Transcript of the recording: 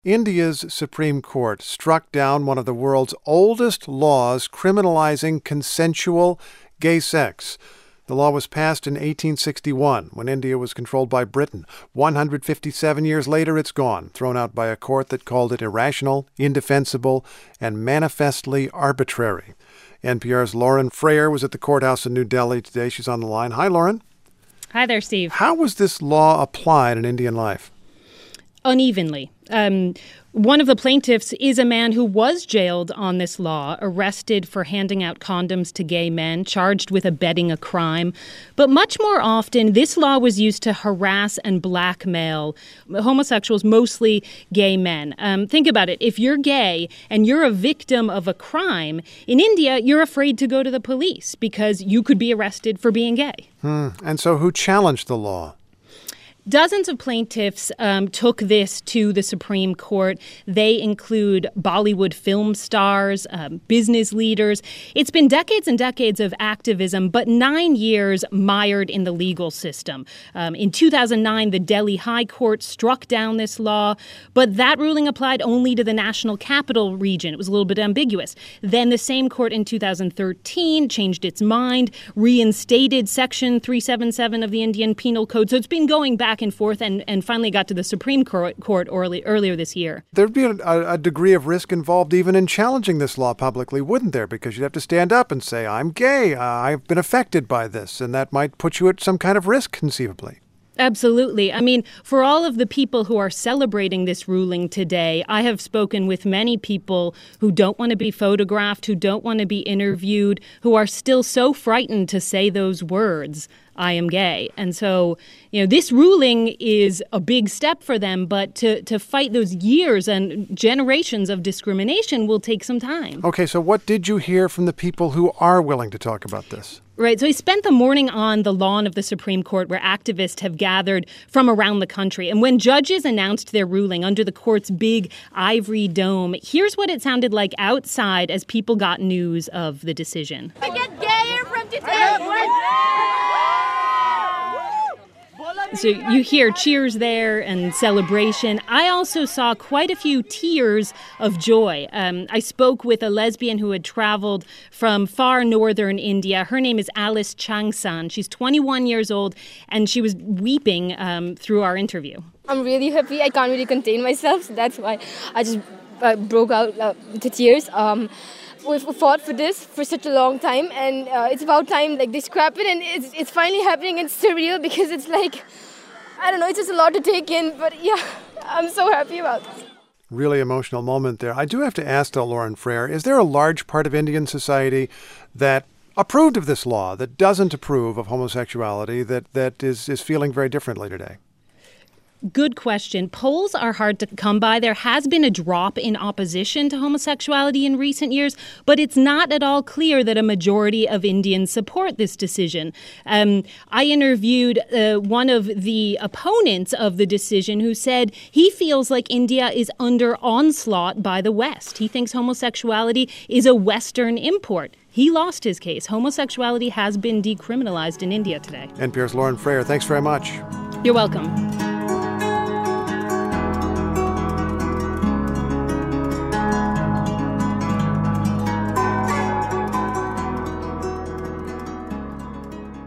India's Supreme Court struck down one of the world's oldest laws criminalizing consensual gay sex. The law was passed in 1861 when India was controlled by Britain. 157 years later, it's gone, thrown out by a court that called it irrational, indefensible, and manifestly arbitrary. NPR's Lauren Frayer was at the courthouse in New Delhi today. She's on the line. Hi, Lauren. Hi there, Steve. How was this law applied in Indian life? Unevenly. One of the plaintiffs is a man who was jailed on this law, arrested for handing out condoms to gay men, charged with abetting a crime. But much more often, this law was used to harass and blackmail homosexuals, mostly gay men. Think about it. If you're gay and you're a victim of a crime, in India, you're afraid to go to the police because you could be arrested for being gay. And so who challenged the law? Dozens of plaintiffs took this to the Supreme Court. They include Bollywood film stars, business leaders. It's been decades and decades of activism, but 9 years mired in the legal system. In 2009, the Delhi High Court struck down this law, but that ruling applied only to the National Capital Region. It was a little bit ambiguous. Then the same court in 2013 changed its mind, reinstated Section 377 of the Indian Penal Code. So it's been going back and forth and finally got to the Supreme Court earlier this year. There'd be a degree of risk involved even in challenging this law publicly, wouldn't there? Because you'd have to stand up and say, I'm gay, I've been affected by this, and that might put you at some kind of risk, conceivably. Absolutely. I mean, for all of the people who are celebrating this ruling today, I have spoken with many people who don't want to be photographed, who don't want to be interviewed, who are still so frightened to say those words, I am gay. And so, this ruling is a big step for them, but to fight those years and generations of discrimination will take some time. Okay, so what did you hear from the people who are willing to talk about this? Right. So I spent the morning on the lawn of the Supreme Court where activists have gathered from around the country. And when judges announced their ruling under the court's big ivory dome, here's what it sounded like outside as people got news of the decision. I get gayer from today. So you hear cheers there and celebration. I also saw quite a few tears of joy. I spoke with a lesbian who had traveled from far northern India. Her name is Alice Changsan. She's 21 years old, and she was weeping through our interview. I'm really happy. I can't really contain myself, so that's why I just broke out into tears. We've fought for this for such a long time, and it's about time they scrap it, and it's finally happening. It's surreal because it's I don't know, it's just a lot to take in, but yeah, I'm so happy about this. Really emotional moment there. I do have to ask, though, Lauren Frayer, is there a large part of Indian society that approved of this law, that doesn't approve of homosexuality, that is feeling very differently today? Good question. Polls are hard to come by. There has been a drop in opposition to homosexuality in recent years, but it's not at all clear that a majority of Indians support this decision. I interviewed one of the opponents of the decision who said he feels like India is under onslaught by the West. He thinks homosexuality is a Western import. He lost his case. Homosexuality has been decriminalized in India today. NPR's Lauren Frayer, thanks very much. You're welcome.